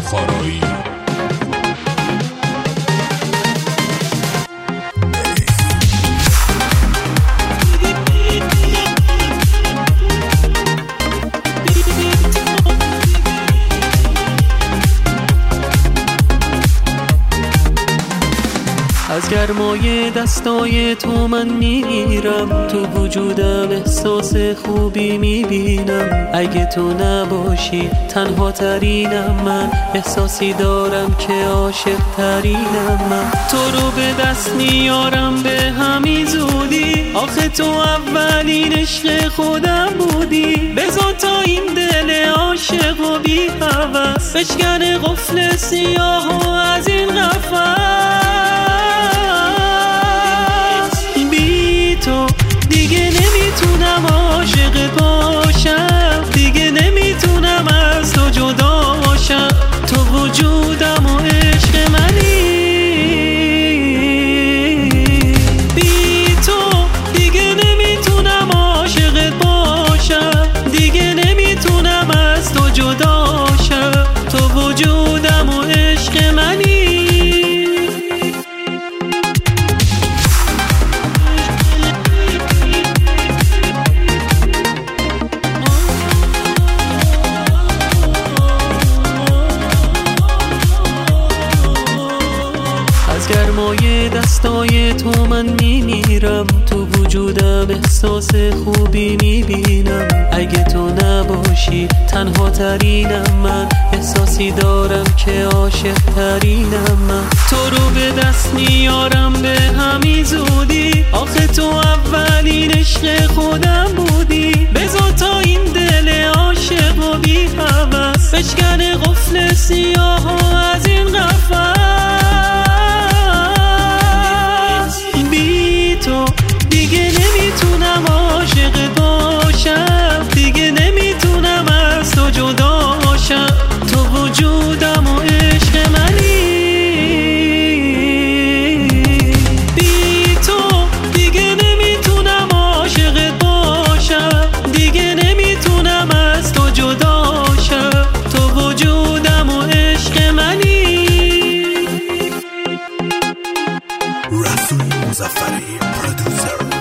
بخارایی. از گرمای دستای تو من میرم، تو وجودم احساس خوبی میبینم. اگه تو نباشی تنها ترینم من، احساسی دارم که عاشق ترینم من. تو رو به دست میارم به همین زودی، آخه تو اولین عشق خودم بودی. بذار تا این دل عاشق و بی هوس بشکنه قفل سیاه و از این قفس. تو دیگه نمیتونم عاشق باشم، دیگه نمیتونم از تو جدا باشم. تو وجودم و عشق منی، بی تو دیگه نمیتونم عاشق باشم، دیگه نمیتونم از تو جدا شم. تو وجودم و عشق منی. از گرمای دستای تو من میمیرم، تو وجودم احساس خوبی میبینم. اگه تو نباشی تنها ترینم من، احساسی دارم که عاشق ترینم من. تو رو به دست میارم به همین زودی، آخه تو اولین عشق خودم بودی. بذار تا این دل عاشق و بی هوس بشکنه قفل سیاه و از این قفس. تو دیگه نمیتونم عاشق باشم، دیگه نمیتونم از تو جدا باشم. تو وجودم و عشق منی، بی تو دیگه نمیتونم عاشق باشم، دیگه نمیتونم از تو جدا شم. تو وجودم و عشق منی. رسول مظفری پرودوسر